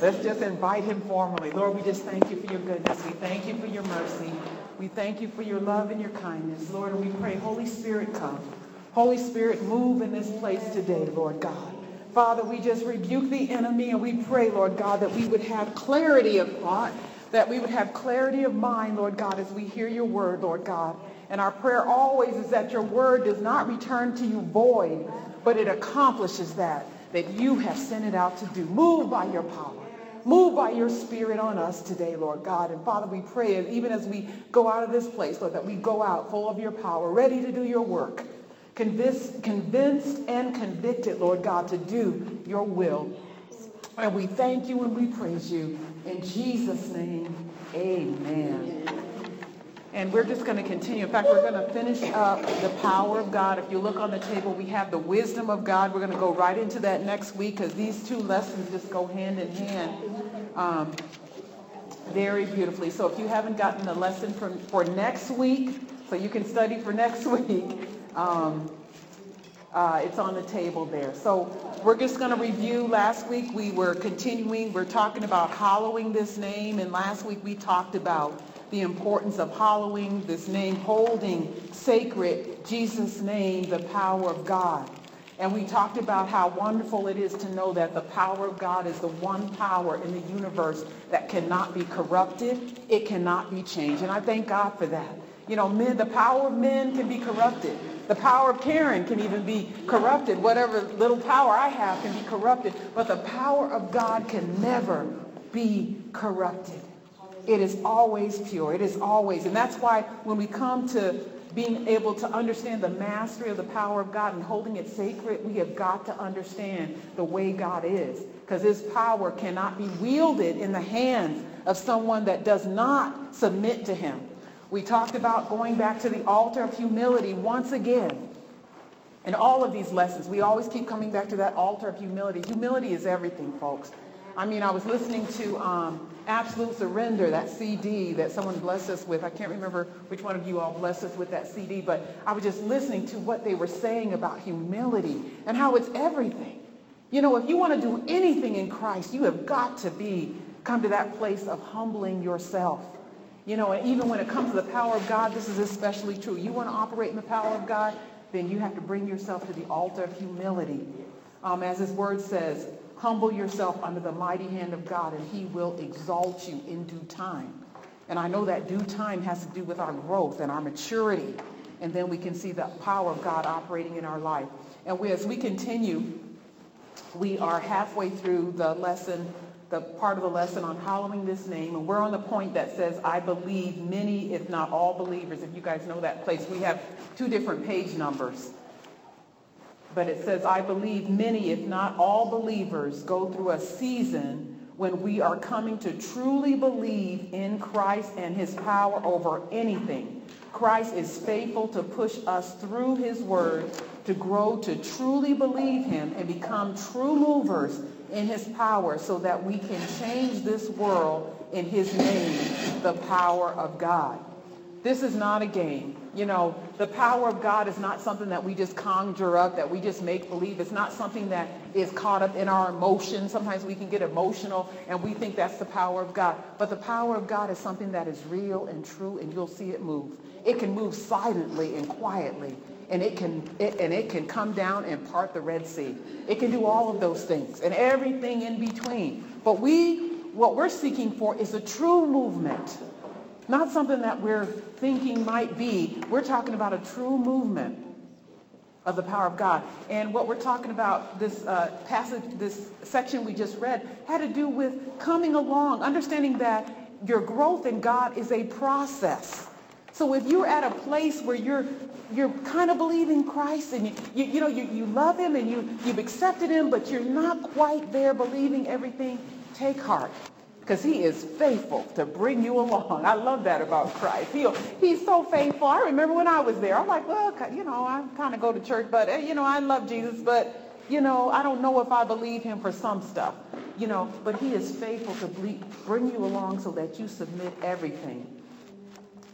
Let's just invite him formally. Lord, we just thank you for your goodness. We thank you for your mercy. We thank you for your love and your kindness. Lord, we pray, Holy Spirit, come. Holy Spirit, move in this place today, Lord God. Father, we just rebuke the enemy and we pray, Lord God, that we would have clarity of thought, that we would have clarity of mind, Lord God, as we hear your word, Lord God. And our prayer always is that your word does not return to you void, but it accomplishes that you have sent it out to do. Move by your power. Move by your spirit on us today, Lord God. And Father, we pray, even as we go out of this place, Lord, that we go out full of your power, ready to do your work. Convinced and convicted, Lord God, to do your will. And we thank you and we praise you. In Jesus' name, amen. And we're just going to continue. In fact, we're going to finish up the power of God. If you look on the table, we have the wisdom of God. We're going to go right into that next week because these two lessons just go hand in hand very beautifully. So if you haven't gotten the lesson for next week, so you can study for next week, it's on the table there. So we're just going to review. Last week we were continuing. We're talking about hallowing this name. And last week we talked about the importance of hallowing this name, holding sacred Jesus' name, the power of God. And we talked about how wonderful it is to know that the power of God is the one power in the universe that cannot be corrupted. It cannot be changed. And I thank God for that. You know, the power of men can be corrupted. The power of Karen can even be corrupted. Whatever little power I have can be corrupted. But the power of God can never be corrupted. It is always pure. It is always. And that's why when we come to being able to understand the mastery of the power of God and holding it sacred, we have got to understand the way God is. Because his power cannot be wielded in the hands of someone that does not submit to him. We talked about going back to the altar of humility once again. In all of these lessons, we always keep coming back to that altar of humility. Humility is everything, folks. I mean, I was listening to Absolute Surrender, that CD that someone blessed us with. I can't remember which one of you all blessed us with that CD, but I was just listening to what they were saying about humility and how it's everything. You know, if you want to do anything in Christ, you have got to come to that place of humbling yourself. You know, and even when it comes to the power of God, this is especially true. You want to operate in the power of God, then you have to bring yourself to the altar of humility. As his word says, humble yourself under the mighty hand of God, and he will exalt you in due time. And I know that due time has to do with our growth and our maturity. And then we can see the power of God operating in our life. And as we continue, we are halfway through the lesson, the part of the lesson on hallowing this name. And we're on the point that says, I believe many, if not all believers. If you guys know that place, we have two different page numbers. But it says, I believe many, if not all believers, go through a season when we are coming to truly believe in Christ and his power over anything. Christ is faithful to push us through his word to grow to truly believe him and become true movers in his power so that we can change this world in his name, the power of God. This is not a game. You know, the power of God is not something that we just conjure up, that we just make believe. It's not something that is caught up in our emotions. Sometimes we can get emotional and we think that's the power of God. But the power of God is something that is real and true, and you'll see it move. It can move silently and quietly, and it can come down and part the Red Sea. It can do all of those things and everything in between. But what we're seeking for is a true movement. Not something that we're thinking might be. We're talking about a true movement of the power of God. And what we're talking about, this passage, this section we just read, had to do with coming along, understanding that your growth in God is a process. So if you're at a place where you're kind of believing Christ and you love him and you've accepted him, but you're not quite there believing everything, take heart. Because he is faithful to bring you along. I love that about Christ. He's so faithful. I remember when I was there, I'm like, well, I kind of go to church, but, I love Jesus, but, I don't know if I believe him for some stuff, but he is faithful to bring you along so that you submit everything.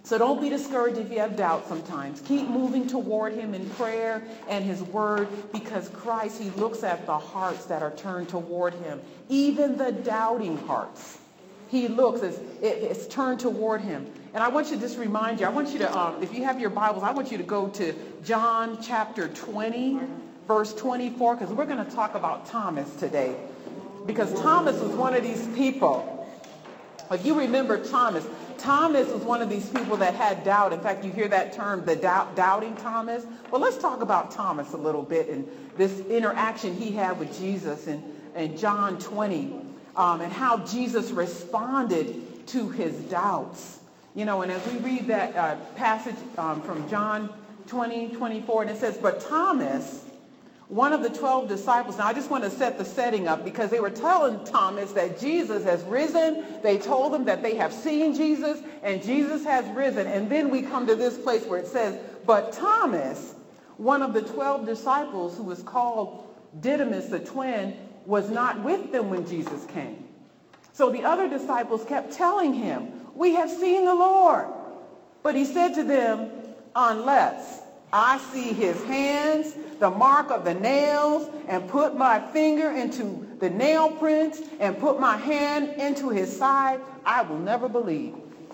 So don't be discouraged if you have doubt sometimes. Keep moving toward him in prayer and his word, because Christ, he looks at the hearts that are turned toward him, even the doubting hearts. He looks as it's turned toward him. And I want you to just remind you, I want you to, if you have your Bibles, I want you to go to John chapter 20, verse 24, because we're going to talk about Thomas today. Because Thomas was one of these people. If you remember Thomas was one of these people that had doubt. In fact, you hear that term, the doubting Thomas. Well, let's talk about Thomas a little bit and this interaction he had with Jesus in John 20, and how Jesus responded to his doubts. You know, and as we read that passage from John 20, 24, and it says, but Thomas, one of the 12 disciples. Now, I just want to set the setting up because they were telling Thomas that Jesus has risen. They told him that they have seen Jesus and Jesus has risen. And then we come to this place where it says, but Thomas, one of the 12 disciples who was called Didymus, the twin, was not with them when Jesus came. So the other disciples kept telling him, we have seen the Lord. But he said to them, unless I see his hands, the mark of the nails, and put my finger into the nail prints, and put my hand into his side, I will never believe.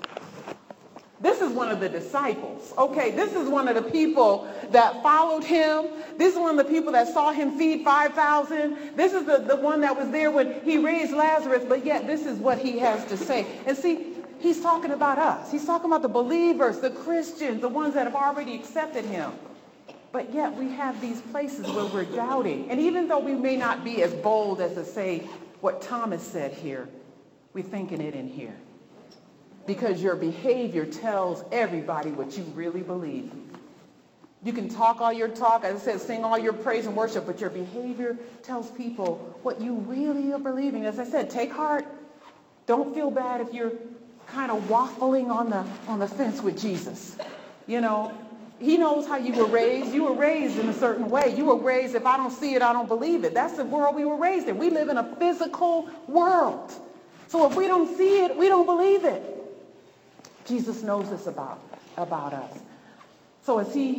This is one of the disciples. Okay, this is one of the people that followed him. This is one of the people that saw him feed 5,000. This is the one that was there when he raised Lazarus, but yet this is what he has to say. And see, he's talking about us. He's talking about the believers, the Christians, the ones that have already accepted him. But yet we have these places where we're doubting. And even though we may not be as bold as to say what Thomas said here, we're thinking it in here. Because your behavior tells everybody what you really believe. You can talk all your talk, as I said, sing all your praise and worship, but your behavior tells people what you really are believing. As I said, take heart. Don't feel bad if you're kind of waffling on the fence with Jesus. You know, he knows how you were raised. You were raised in a certain way. You were raised, if I don't see it, I don't believe it. That's the world we were raised in. We live in a physical world. So if we don't see it, we don't believe it. Jesus knows this about us. So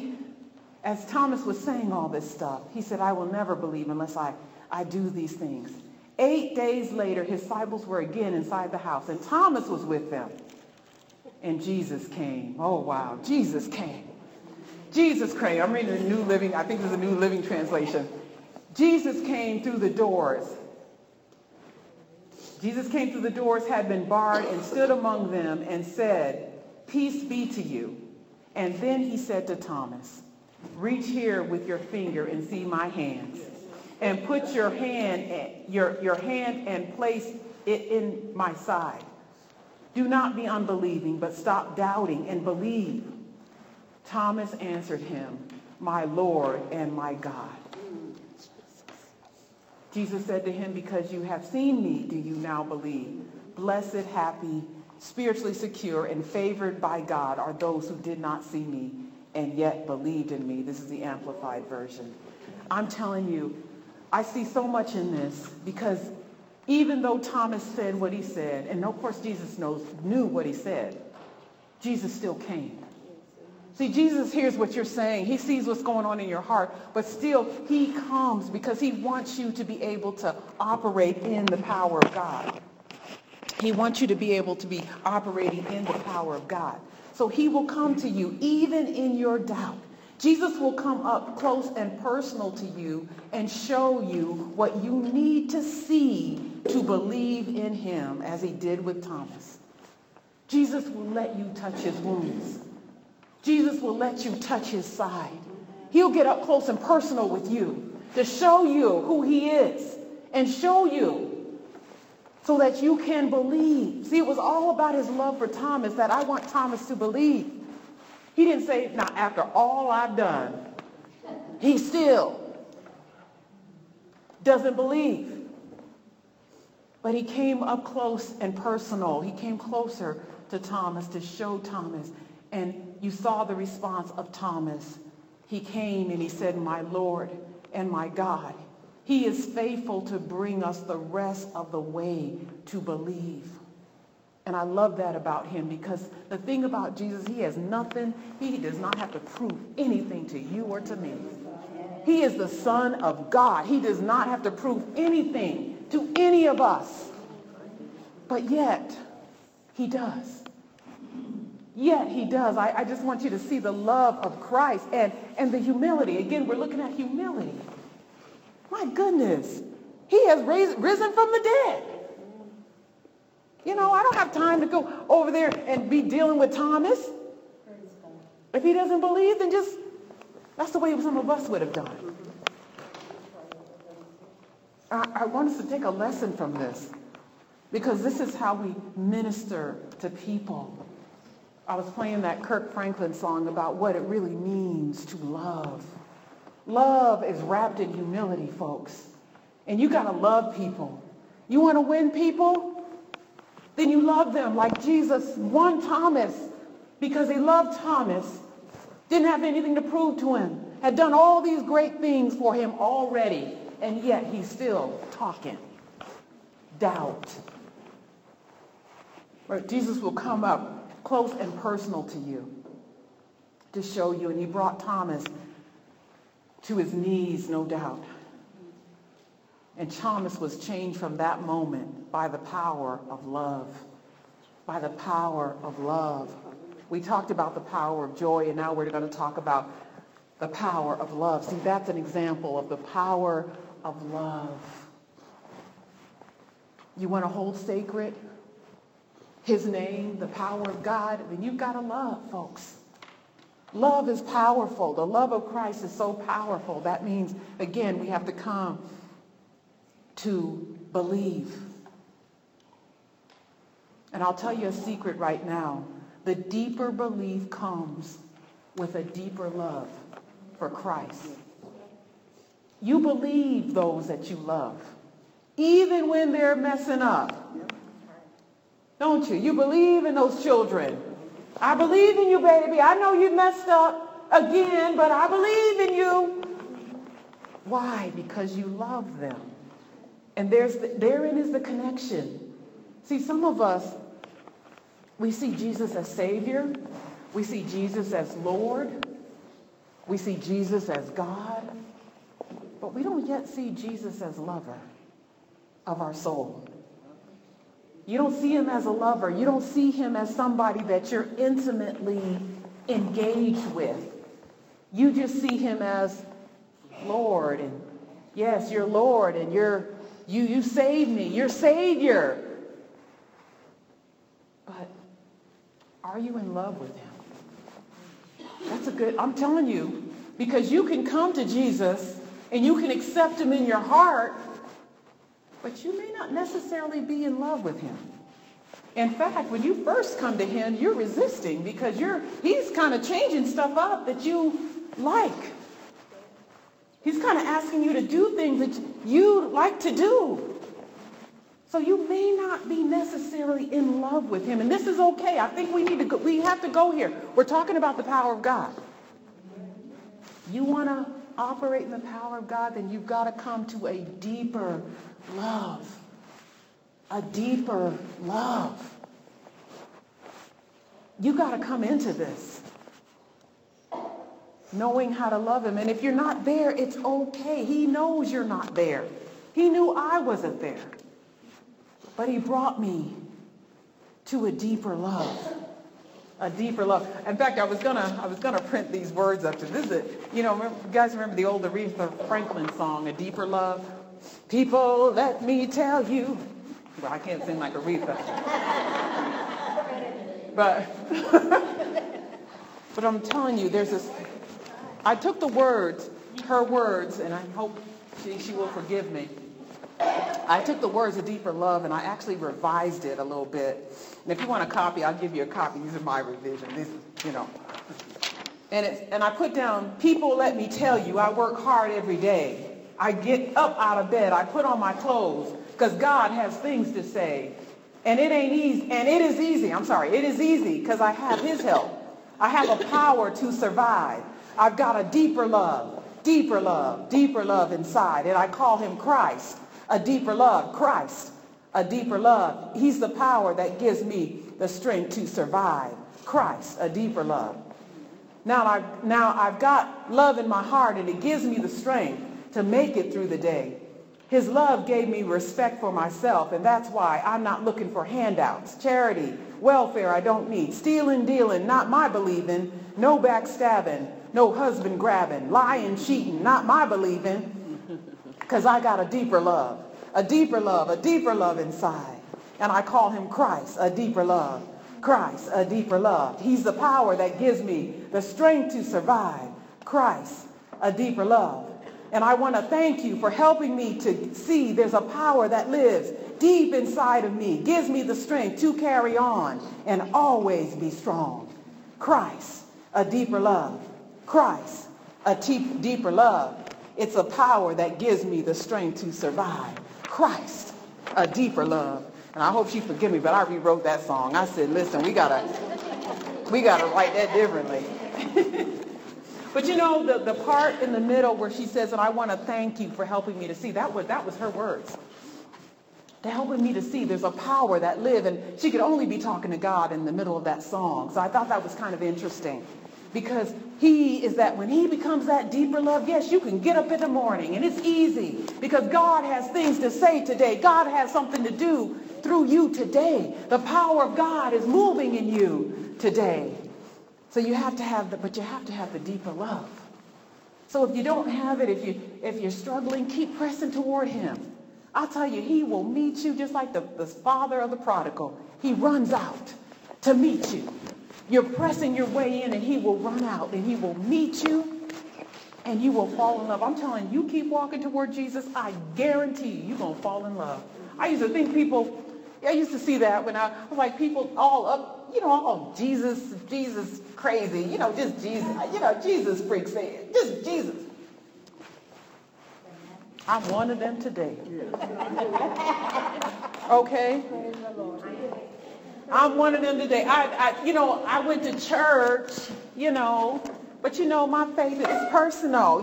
as Thomas was saying all this stuff, he said, I will never believe unless I do these things. 8 days later, his disciples were again inside the house, and Thomas was with them. And Jesus came. Oh, wow. Jesus came. Jesus came. I'm reading the New Living. I think this is a New Living Translation. Jesus came through the doors. Jesus came through the doors, had been barred, and stood among them and said, peace be to you. And then he said to Thomas, reach here with your finger and see my hands. And put your hand and place it in my side. Do not be unbelieving, but stop doubting and believe. Thomas answered him, my Lord and my God. Jesus said to him, because you have seen me, do you now believe? Blessed, happy, spiritually secure, and favored by God are those who did not see me and yet believed in me. This is the Amplified Version. I'm telling you, I see so much in this, because even though Thomas said what he said, and of course Jesus knew what he said, Jesus still came. See, Jesus hears what you're saying. He sees what's going on in your heart, but still he comes because he wants you to be able to operate in the power of God. He wants you to be able to be operating in the power of God. So he will come to you even in your doubt. Jesus will come up close and personal to you and show you what you need to see to believe in him, as he did with Thomas. Jesus will let you touch his wounds. Jesus will let you touch his side. He'll get up close and personal with you to show you who he is and show you so that you can believe. See, it was all about his love for Thomas, that I want Thomas to believe. He didn't say, now after all I've done, he still doesn't believe. But he came up close and personal. He came closer to Thomas to show Thomas. And you saw the response of Thomas. He came and he said, my Lord and my God. He is faithful to bring us the rest of the way to believe. And I love that about him, because the thing about Jesus, he has nothing, he does not have to prove anything to you or to me. He is the Son of God. He does not have to prove anything to any of us. But yet, he does. Yet he does. I just want you to see the love of Christ and the humility. Again, we're looking at humility. My goodness. He has risen from the dead. You know, I don't have time to go over there and be dealing with Thomas. If he doesn't believe, then just, that's the way some of us would have done. I want us to take a lesson from this, because this is how we minister to people. I was playing that Kirk Franklin song about what it really means to love. Love is wrapped in humility, folks. And you got to love people. You want to win people? Then you love them like Jesus won Thomas, because he loved Thomas, didn't have anything to prove to him, had done all these great things for him already, and yet he's still talking. Doubt. Right? Jesus will come up close and personal to you to show you, and he brought Thomas to his knees, no doubt. And Thomas was changed from that moment by the power of love. By the power of love. We talked about the power of joy, and now we're going to talk about the power of love. See, that's an example of the power of love. You want to hold sacred his name, the power of God, then you've got to love, folks. Love is powerful. The love of Christ is so powerful. That means, again, we have to come to believe. And I'll tell you a secret right now. The deeper belief comes with a deeper love for Christ. You believe those that you love, even when they're messing up. Don't you? You believe in those children. I believe in you, baby. I know you messed up again, but I believe in you. Why? Because you love them. And therein is the connection. See, some of us, we see Jesus as Savior. We see Jesus as Lord. We see Jesus as God. But we don't yet see Jesus as lover of our soul. You don't see him as a lover. You don't see him as somebody that you're intimately engaged with. You just see him as Lord. And yes, you're Lord, and you saved me. You're Savior. But are you in love with him? That's a good, I'm telling you, because you can come to Jesus and you can accept him in your heart, but you may not necessarily be in love with him. In fact, when you first come to him, you're resisting, because he's kind of changing stuff up that you like. He's kind of asking you to do things that you like to do. So you may not be necessarily in love with him. And this is okay. I think we have to go here. We're talking about the power of God. You want to operate in the power of God, then you've got to come to a deeper love. A deeper love. You got to come into this knowing how to love him. And if you're not there, it's okay. He knows you're not there. He knew I wasn't there. But he brought me to a deeper love. A deeper love. In fact, I was gonna print these words up to visit. You guys remember the old Aretha Franklin song, A Deeper Love? People, let me tell you. Well, I can't sing like Aretha. But I'm telling you, there's this. I took the words, her words, and I hope she will forgive me. I took the words of deeper love and I actually revised it a little bit. And if you want a copy, I'll give you a copy. These are my revisions. And I put down, people, let me tell you, I work hard every day. I get up out of bed. I put on my clothes because God has things to say. And it ain't easy. And it is easy. I'm sorry. It is easy because I have his help. I have a power to survive. I've got a deeper love inside. And I call him Christ. A deeper love, Christ. a deeper love. He's the power that gives me the strength to survive. Christ, a deeper love. Now I've got love in my heart, and it gives me the strength to make it through the day. His love gave me respect for myself, and that's why I'm not looking for handouts, charity, welfare I don't need, stealing, dealing, not my believing, no backstabbing, no husband grabbing, lying, cheating, not my believing, because I got a deeper love, a deeper love, a deeper love inside. And I call him Christ, a deeper love. Christ, a deeper love. He's the power that gives me the strength to survive. Christ, a deeper love. And I want to thank you for helping me to see there's a power that lives deep inside of me, gives me the strength to carry on and always be strong. Christ, a deeper love. Christ, a deeper love. It's a power that gives me the strength to survive. Christ, a deeper love. And I hope she forgive me, but I rewrote that song. I said, listen, we gotta write that differently. But you know, the part in the middle where she says, and I want to thank you for helping me to see, that was her words. To helping me to see there's a power that lives, and she could only be talking to God in the middle of that song. So I thought that was kind of interesting. Because he is that when he becomes that deeper love, yes, you can get up in the morning and it's easy because God has things to say today. God has something to do through you today. The power of God is moving in you today. So you have to have but you have to have the deeper love. So if you don't have it, if you're struggling, keep pressing toward him. I'll tell you, he will meet you just like the father of the prodigal. He runs out to meet you. You're pressing your way in and he will run out and he will meet you and you will fall in love. I'm telling you, keep walking toward Jesus. I guarantee you're going to fall in love. I used to see that when I was like people all up, all Jesus crazy, just Jesus, Jesus freaks, just Jesus. I'm one of them today. Okay? I'm one of them today. I went to church, but my faith is personal.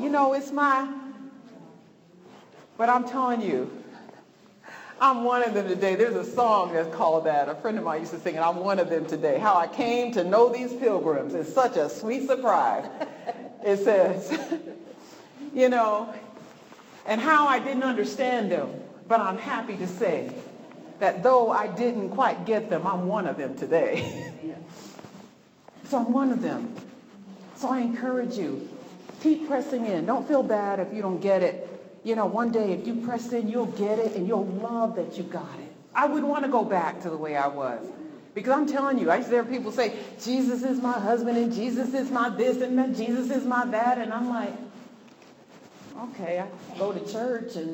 But I'm telling you, I'm one of them today. There's a song that's called that. A friend of mine used to sing it. I'm one of them today. How I came to know these pilgrims is such a sweet surprise. It says, and how I didn't understand them, but I'm happy to say that though I didn't quite get them, I'm one of them today. So I'm one of them. So I encourage you, keep pressing in. Don't feel bad if you don't get it. One day if you press in, you'll get it and you'll love that you got it. I wouldn't want to go back to the way I was. Because I'm telling you, I used to hear people say, Jesus is my husband and Jesus is my this and that, Jesus is my that. And I'm like, okay, I go to church and,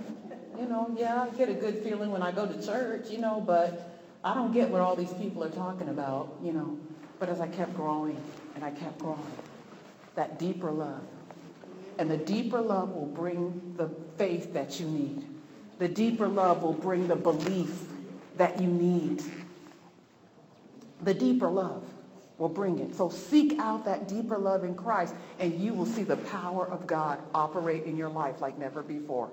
yeah, I get a good feeling when I go to church, but I don't get what all these people are talking about, But as I kept growing and I kept growing, that deeper love. And the deeper love will bring the faith that you need. The deeper love will bring the belief that you need. The deeper love will bring it. So seek out that deeper love in Christ, and you will see the power of God operate in your life like never before.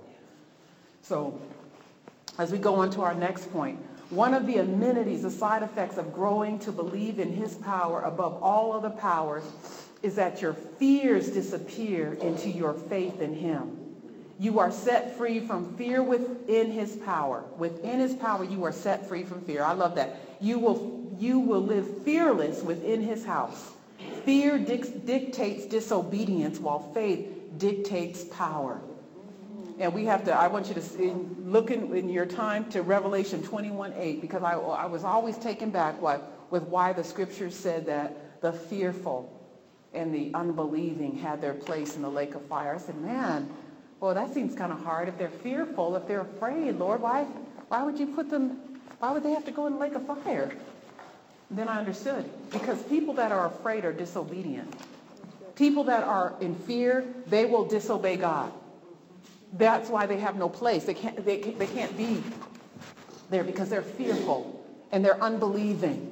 So as we go on to our next point, one of the amenities, the side effects of growing to believe in his power above all other powers is that your fears disappear into your faith in him. You are set free from fear within his power. Within his power, you are set free from fear. I love that. You will live fearless within his house. Fear dictates disobedience while faith dictates power. And I want you to look in your time to Revelation 21:8, because I was always taken back with why the scriptures said that the fearful and the unbelieving had their place in the lake of fire. I said, man, well, that seems kind of hard. If they're fearful, if they're afraid, Lord, why would you put them, why would they have to go in the lake of fire? And then I understood. Because people that are afraid are disobedient. People that are in fear, they will disobey God. That's why they have no place. They can't be there because they're fearful and they're unbelieving.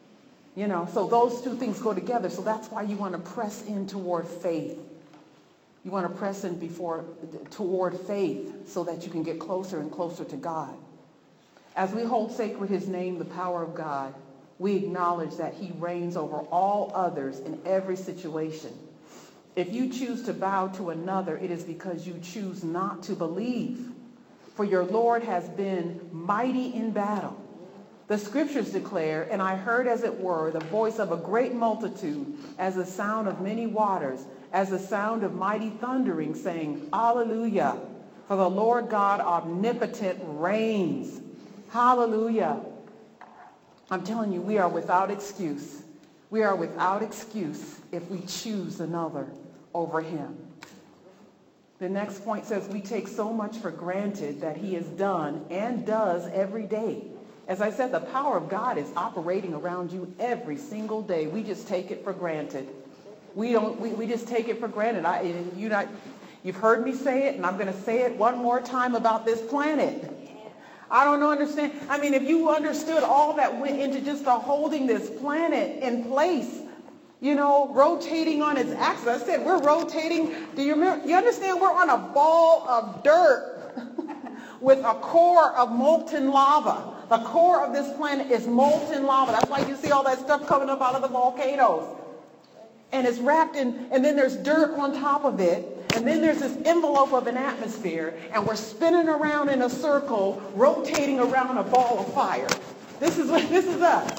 So those two things go together. So that's why you want to press in toward faith. You want to press in toward faith so that you can get closer and closer to God. As we hold sacred his name, the power of God, we acknowledge that he reigns over all others in every situation. If you choose to bow to another, it is because you choose not to believe. For your Lord has been mighty in battle. The scriptures declare, and I heard as it were the voice of a great multitude, as the sound of many waters, as the sound of mighty thundering, saying, Hallelujah, for the Lord God omnipotent reigns. Hallelujah. I'm telling you, we are without excuse. We are without excuse if we choose another over him. The next point says we take so much for granted that he has done and does every day. As I said, the power of God is operating around you every single day. We just take it for granted. We just take it for granted. You've heard me say it, and I'm going to say it one more time about this planet. I don't understand. I mean, if you understood all that went into just holding this planet in place, rotating on its axis. I said we're rotating. Do you remember? You understand? We're on a ball of dirt with a core of molten lava. The core of this planet is molten lava. That's why you see all that stuff coming up out of the volcanoes. And it's wrapped in, and then there's dirt on top of it. And then there's this envelope of an atmosphere, and we're spinning around in a circle, rotating around a ball of fire. This is us.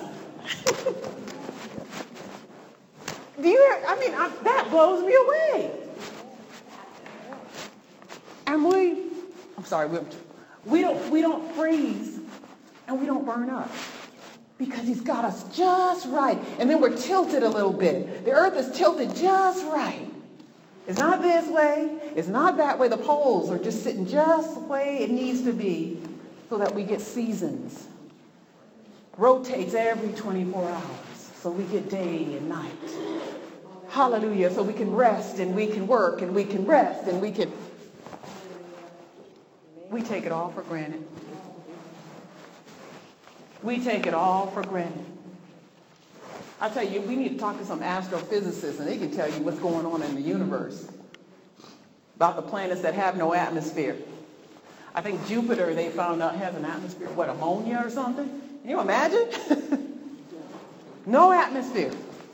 Do you hear? I mean, that blows me away. And we don't freeze, and we don't burn up, because he's got us just right. And then we're tilted a little bit. The earth is tilted just right. It's not this way. It's not that way. The poles are just sitting just the way it needs to be so that we get seasons. Rotates every 24 hours. So we get day and night. Hallelujah. So we can rest and we can work and we can rest and we take it all for granted. We take it all for granted. I tell you, we need to talk to some astrophysicists, and they can tell you what's going on in the universe about the planets that have no atmosphere. I think Jupiter, they found out, has an atmosphere, ammonia or something? Can you imagine? No atmosphere.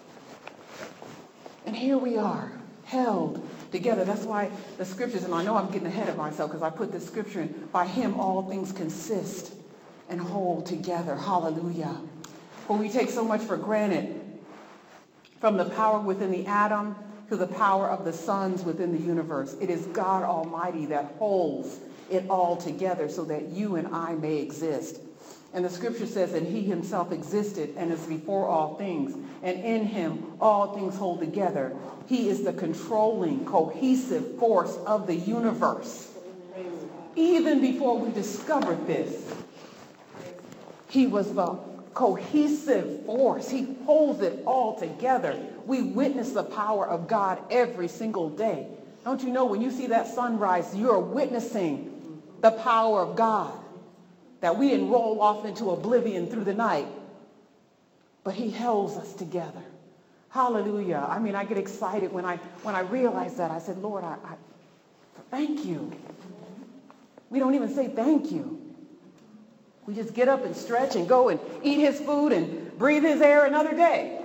And here we are, held together. That's why the scriptures, and I know I'm getting ahead of myself because I put this scripture in, by him all things consist and hold together. Hallelujah. For we take so much for granted, from the power within the atom to the power of the suns within the universe. It is God Almighty that holds it all together so that you and I may exist. And the scripture says that he himself existed and is before all things, and in him all things hold together. He is the controlling, cohesive force of the universe. Even before we discovered this, he was the cohesive force. He holds it all together. We witness the power of God every single day. Don't you know, when you see that sunrise, you're witnessing the power of God, that we didn't roll off into oblivion through the night, but he holds us together. Hallelujah. I mean, I get excited when I realize that. I said, Lord, I thank you. We don't even say thank you. We just get up and stretch and go and eat his food and breathe his air another day.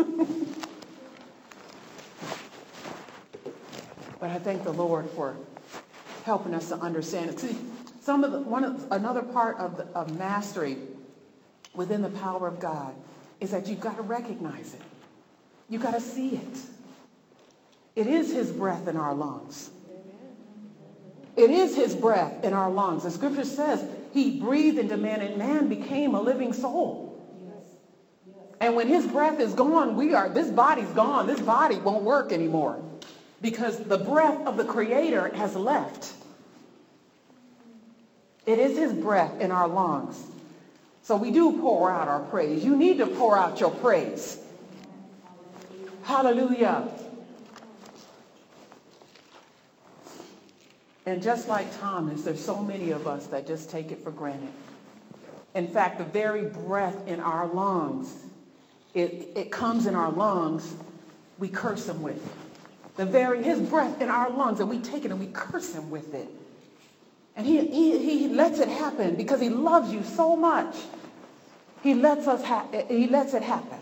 But I thank the Lord for helping us to understand it. See, another part of mastery within the power of God is that you've got to recognize it. You've got to see it. It is his breath in our lungs. It is his breath in our lungs. The scripture says he breathed into man, and man became a living soul. And when his breath is gone, this body's gone. This body won't work anymore because the breath of the Creator has left. It is his breath in our lungs. So we do pour out our praise. You need to pour out your praise. Hallelujah. And just like Thomas, there's so many of us that just take it for granted. In fact, the very breath in our lungs, it comes in our lungs, we curse him with. His breath in our lungs, and we take it and we curse him with it. And he lets it happen because he loves you so much. He lets it happen.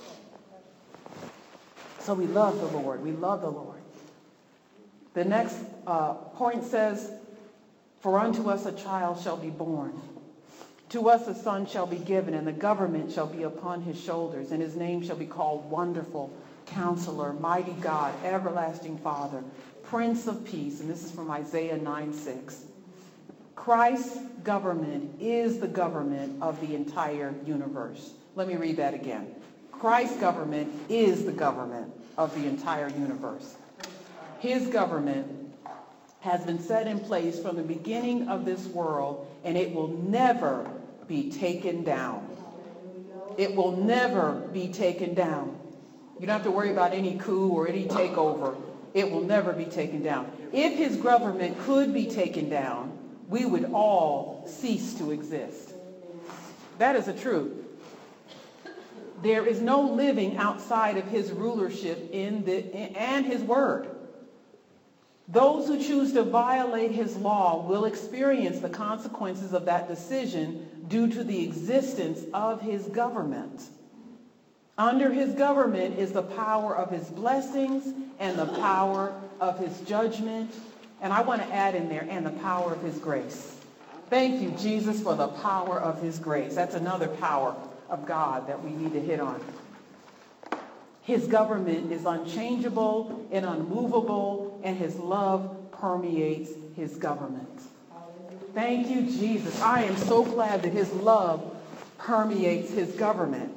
So we love the Lord. We love the Lord. The next point says, for unto us a child shall be born. To us a son shall be given, and the government shall be upon his shoulders, and his name shall be called Wonderful, Counselor, Mighty God, Everlasting Father, Prince of Peace. And this is from Isaiah 9:6. Christ's government is the government of the entire universe. Let me read that again. Christ's government is the government of the entire universe. His government has been set in place from the beginning of this world, and it will never be taken down. It will never be taken down. You don't have to worry about any coup or any takeover. It will never be taken down. If his government could be taken down, we would all cease to exist. That is the truth. There is no living outside of his rulership and his word. Those who choose to violate his law will experience the consequences of that decision due to the existence of his government. Under his government is the power of his blessings and the power of his judgment. And I want to add in there, and the power of his grace. Thank you, Jesus, for the power of his grace. That's another power of God that we need to hit on. His government is unchangeable and unmovable, and his love permeates his government. Thank you, Jesus. I am so glad that his love permeates his government,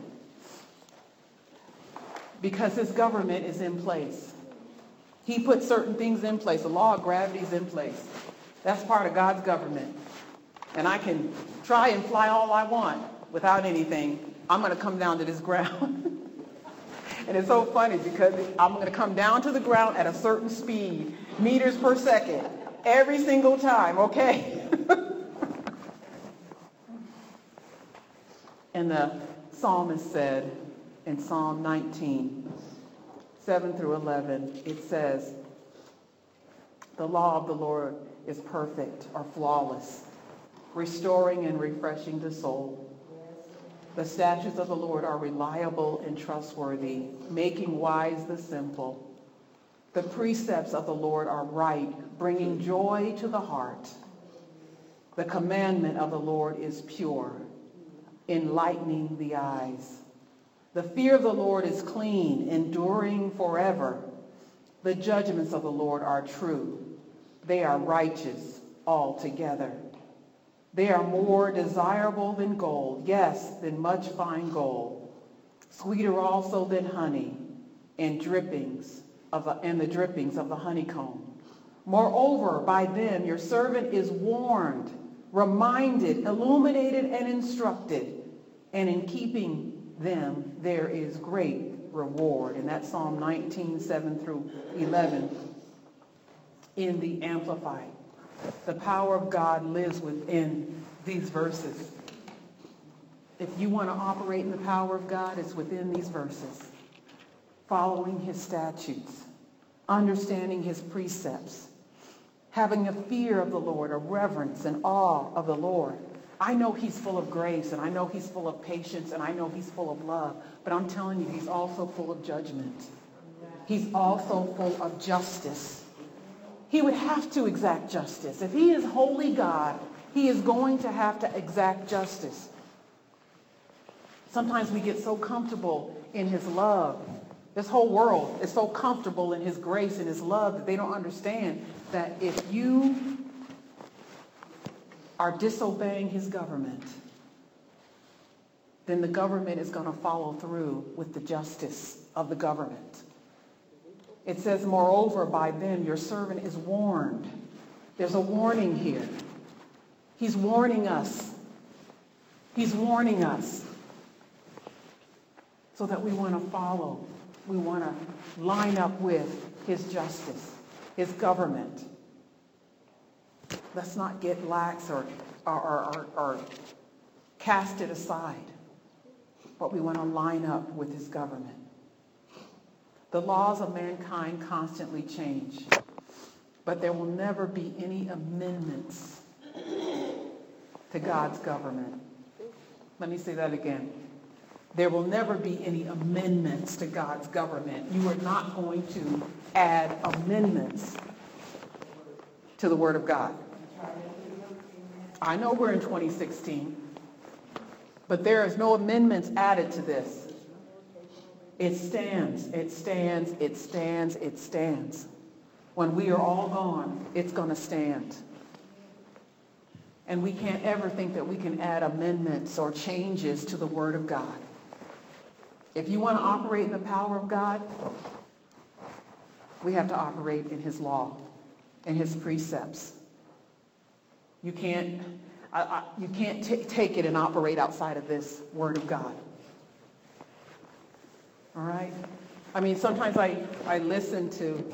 because his government is in place. He put certain things in place. The law of gravity is in place. That's part of God's government. And I can try and fly all I want without anything. I'm going to come down to this ground. And it's so funny because I'm going to come down to the ground at a certain speed, meters per second, every single time, okay? And the psalmist said in Psalm 19, 7 through 11, it says, the law of the Lord is perfect or flawless, restoring and refreshing the soul. The statutes of the Lord are reliable and trustworthy, making wise the simple. The precepts of the Lord are right, bringing joy to the heart. The commandment of the Lord is pure, enlightening the eyes. The fear of the Lord is clean, enduring forever. The judgments of the Lord are true. They are righteous altogether. They are more desirable than gold, yes, than much fine gold. Sweeter also than honey and the drippings of the honeycomb. Moreover, by them your servant is warned, reminded, illuminated, and instructed. And in keeping them there is great reward. And that's Psalm 19, 7 through 11 in the Amplified. The power of God lives within these verses. If you want to operate in the power of God, it's within these verses. Following his statutes, understanding his precepts, having a fear of the Lord, a reverence and awe of the Lord. I know he's full of grace, and I know he's full of patience, and I know he's full of love, but I'm telling you, he's also full of judgment. He's also full of justice. He would have to exact justice. If he is holy God, he is going to have to exact justice. Sometimes we get so comfortable in his love. This whole world is so comfortable in his grace and his love that they don't understand that if you are disobeying his government, then the government is going to follow through with the justice of the government. It says, moreover, by them your servant is warned. There's a warning here. He's warning us. He's warning us so that we want to follow. We want to line up with his justice, his government. Let's not get lax or cast it aside, but we want to line up with his government. The laws of mankind constantly change, but there will never be any amendments to God's government. Let me say that again. There will never be any amendments to God's government. You are not going to add amendments to the Word of God. I know we're in 2016, but there is no amendments added to this. It stands, it stands, it stands, it stands. When we are all gone, it's going to stand. And we can't ever think that we can add amendments or changes to the Word of God. If you want to operate in the power of God, we have to operate in His law and His precepts. You can't take it and operate outside of this Word of God. All right? I mean, sometimes I listen to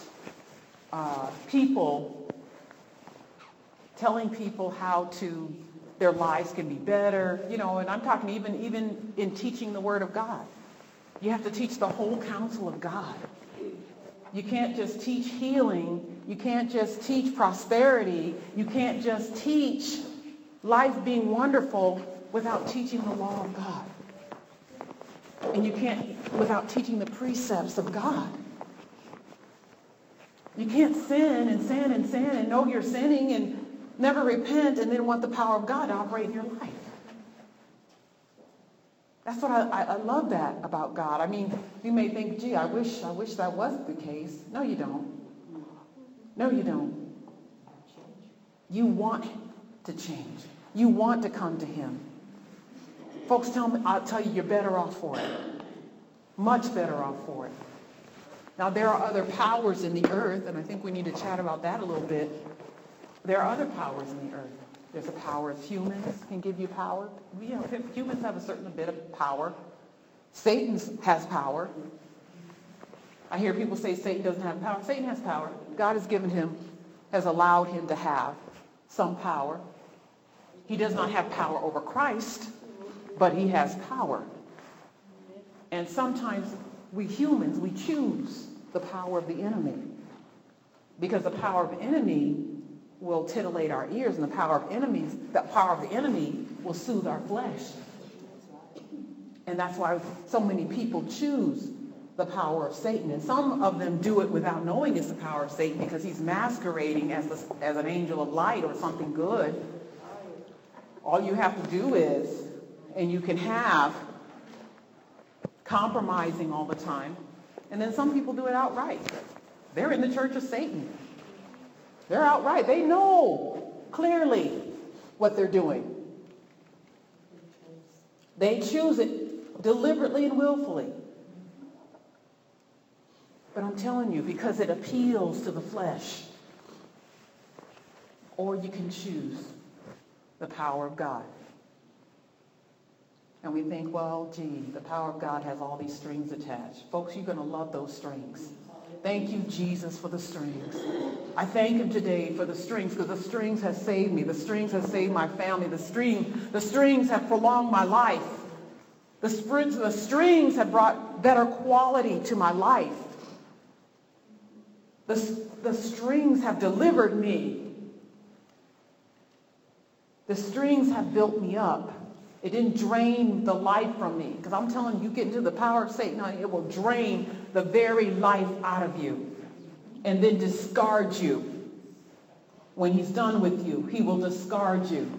people telling people how their lives can be better, and I'm talking even in teaching the Word of God. You have to teach the whole counsel of God. You can't just teach healing. You can't just teach prosperity. You can't just teach life being wonderful without teaching the law of God. And you can't without teaching the precepts of God. You can't sin and sin and sin and know you're sinning and never repent and then want the power of God to operate in your life. That's what I love that about God. I mean, you may think, gee, I wish that wasn't the case. No, you don't. No, you don't. You want to change. You want to come to Him. Folks, I'll tell you, you're better off for it. Much better off for it. Now, there are other powers in the earth, and I think we need to chat about that a little bit. There are other powers in the earth. There's a power of humans can give you power. Humans have a certain bit of power. Satan has power. I hear people say Satan doesn't have power. Satan has power. God has allowed him to have some power. He does not have power over Christ, but he has power. And sometimes we humans, we choose the power of the enemy. Because the power of the enemy will titillate our ears, and the power of the enemy will soothe our flesh. And that's why so many people choose the power of Satan. And some of them do it without knowing it's the power of Satan because he's masquerading as an angel of light or something good. All you have to do is, and you can have compromising all the time. And then some people do it outright. They're in the church of Satan. They're outright. They know clearly what they're doing. They choose it deliberately and willfully. But I'm telling you, because it appeals to the flesh. Or you can choose the power of God. And we think, well, gee, the power of God has all these strings attached. Folks, you're going to love those strings. Thank you, Jesus, for the strings. I thank Him today for the strings because the strings have saved me. The strings have saved my family. The strings have prolonged my life. The strings have brought better quality to my life. The strings have delivered me. The strings have built me up. It didn't drain the life from me. Because I'm telling you, get into the power of Satan, honey, it will drain the very life out of you. And then discard you. When he's done with you, he will discard you.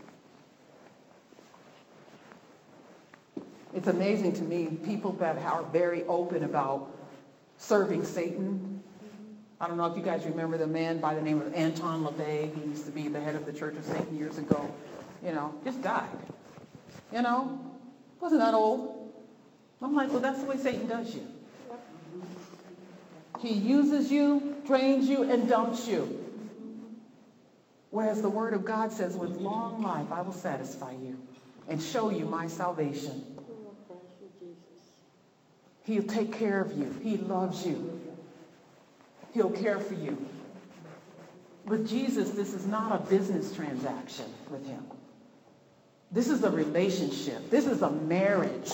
It's amazing to me, people that are very open about serving Satan. I don't know if you guys remember the man by the name of Anton LaVey. He used to be the head of the Church of Satan years ago. Just died. Wasn't that old? I'm like, well, that's the way Satan does you. He uses you, trains you, and dumps you. Whereas the Word of God says, with long life I will satisfy you and show you my salvation. He'll take care of you. He loves you. He'll care for you. With Jesus, this is not a business transaction with him. This is a relationship. This is a marriage.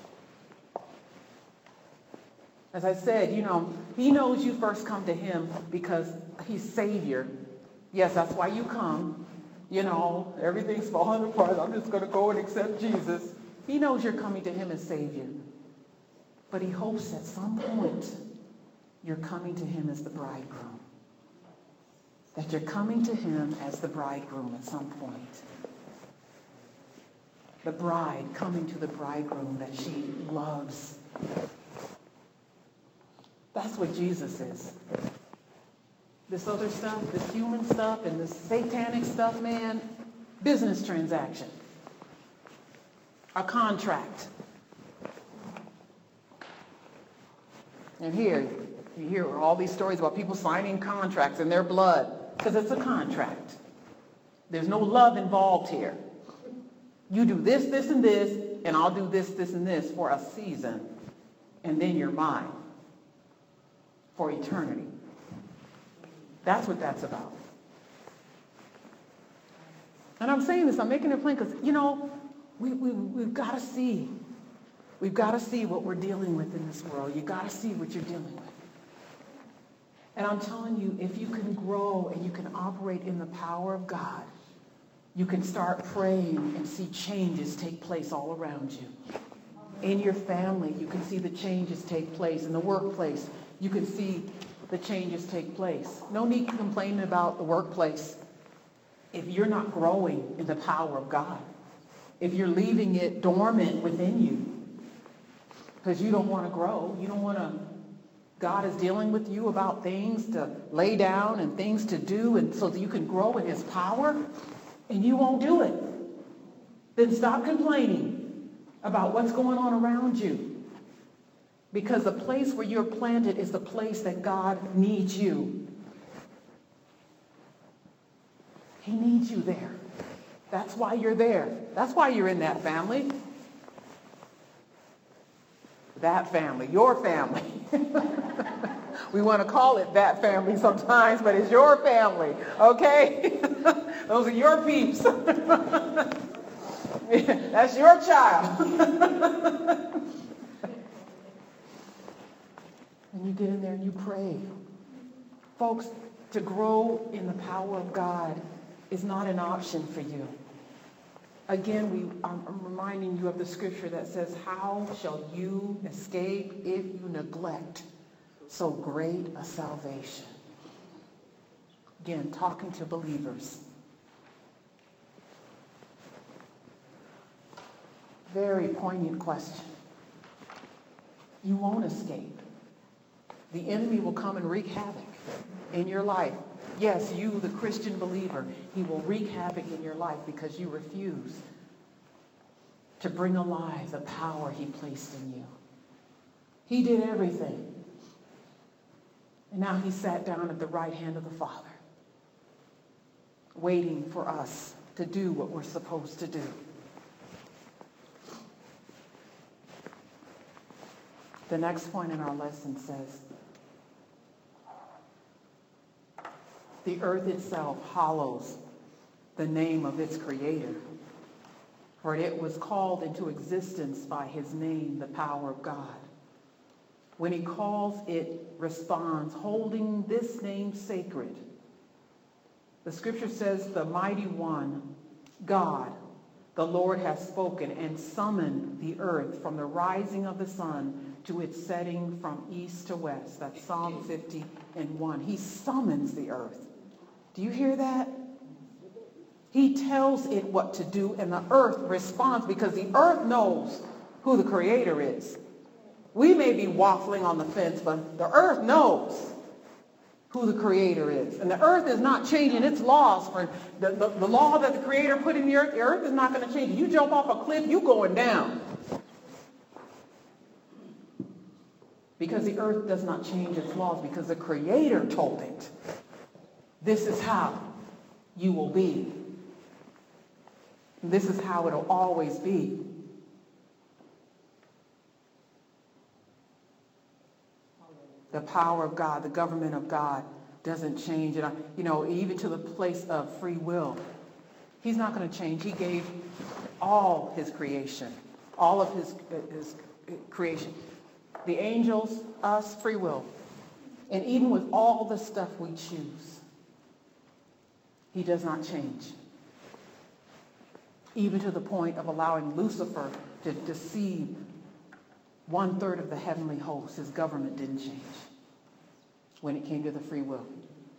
As I said, he knows you first come to him because he's Savior. Yes, that's why you come. Everything's falling apart. I'm just going to go and accept Jesus. He knows you're coming to him as Savior. But he hopes at some point you're coming to him as the bridegroom. That you're coming to him as the bridegroom at some point. The bride coming to the bridegroom that she loves. That's what Jesus is. This other stuff, this human stuff, and this satanic stuff, man, business transaction. A contract. And here, you hear all these stories about people signing contracts in their blood, because it's a contract. There's no love involved here. You do this, this, and this, and I'll do this, this, and this for a season, and then you're mine for eternity. That's what that's about. And I'm saying this, I'm making it plain because, we've got to see. We've got to see what we're dealing with in this world. You've got to see what you're dealing with. And I'm telling you, if you can grow and you can operate in the power of God, you can start praying and see changes take place all around you. In your family, you can see the changes take place. In the workplace, you can see the changes take place. No need to complain about the workplace if you're not growing in the power of God. If you're leaving it dormant within you because you don't want to grow, you don't want to. God is dealing with you about things to lay down and things to do, and so that you can grow in his power, and you won't do it. Then stop complaining about what's going on around you. Because the place where you're planted is the place that God needs you. He needs you there. That's why you're there. That's why you're in that family. That family, your family. We want to call it that family sometimes, but it's your family, okay? Those are your peeps. That's your child. And you get in there and you pray. Folks, to grow in the power of God is not an option for you. Again, I'm reminding you of the scripture that says, how shall you escape if you neglect so great a salvation? Again, talking to believers. Very poignant question. You won't escape. The enemy will come and wreak havoc in your life. Yes, you, the Christian believer, he will wreak havoc in your life because you refuse to bring alive the power he placed in you. He did everything. And now he sat down at the right hand of the Father, waiting for us to do what we're supposed to do. The next point in our lesson says, the earth itself hallows the name of its creator, for it was called into existence by his name, the power of God. When he calls, it responds, holding this name sacred. The scripture says, the mighty one, God, the Lord has spoken and summoned the earth from the rising of the sun to its setting from east to west. That's Psalm 50:1. He summons the earth. Do you hear that? He tells it what to do, and the earth responds because the earth knows who the creator is. We may be waffling on the fence, but the earth knows who the creator is. And the earth is not changing its laws. For the law that the creator put in the earth is not going to change. You jump off a cliff, you going down. Because the earth does not change its laws, because the creator told it. This is how you will be. This is how it'll always be. The power of God, the government of God doesn't change. And, even to the place of free will, he's not going to change. He gave all his creation, all of his creation. The angels, us, free will. And even with all the stuff we choose, he does not change. even to the point of allowing Lucifer to deceive 1/3 of the heavenly host. His government didn't change when it came to the free will.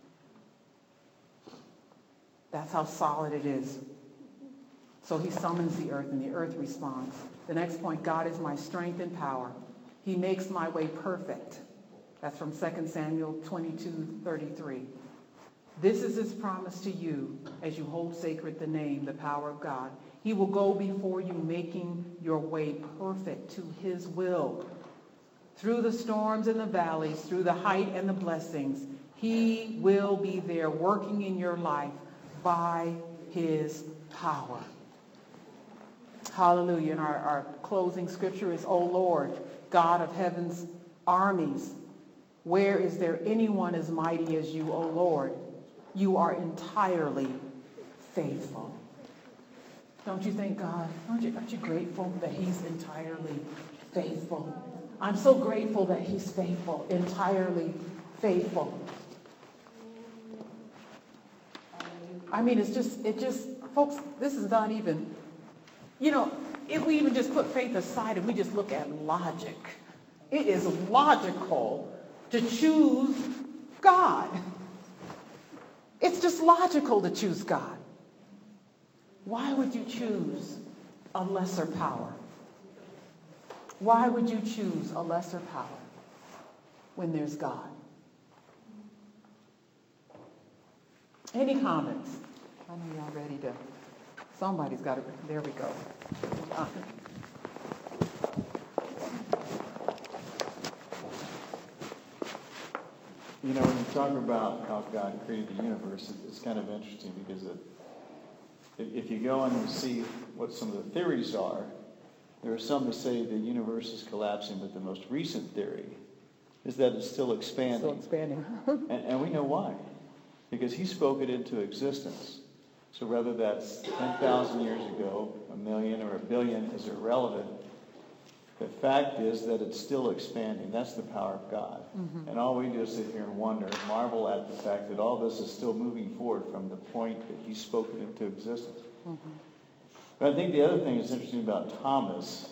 That's how solid it is. So he summons the earth, and the earth responds. The next point, God is my strength and power. He makes my way perfect. That's from 2 Samuel 22:33. This is his promise to you as you hold sacred the name, the power of God. He will go before you, making your way perfect to his will. Through the storms and the valleys, through the height and the blessings, he will be there working in your life by his power. Hallelujah. And our closing scripture is, O Lord, God of heaven's armies, where is there anyone as mighty as you, O Lord? You are entirely faithful. Don't you think, God, aren't you grateful that he's entirely faithful? I'm so grateful that he's faithful, entirely faithful. I mean, it just, folks, this is not even, if we even just put faith aside and we just look at logic, it is logical to choose God. It's just logical to choose God. Why would you choose a lesser power? Why would you choose a lesser power when there's God? Any comments? I know y'all ready to. Somebody's got to. There we go. When you talk about how God created the universe, it's kind of interesting because if you go and you see what some of the theories are, there are some that say the universe is collapsing, but the most recent theory is that it's still expanding. Still expanding. and we know why. Because he spoke it into existence. So whether that's 10,000 years ago, 1,000,000 or 1,000,000,000 is irrelevant. The fact is that it's still expanding. That's the power of God. Mm-hmm. And all we do is sit here and wonder, marvel at the fact that all this is still moving forward from the point that he spoke it into existence. Mm-hmm. But I think the other thing that's interesting about Thomas,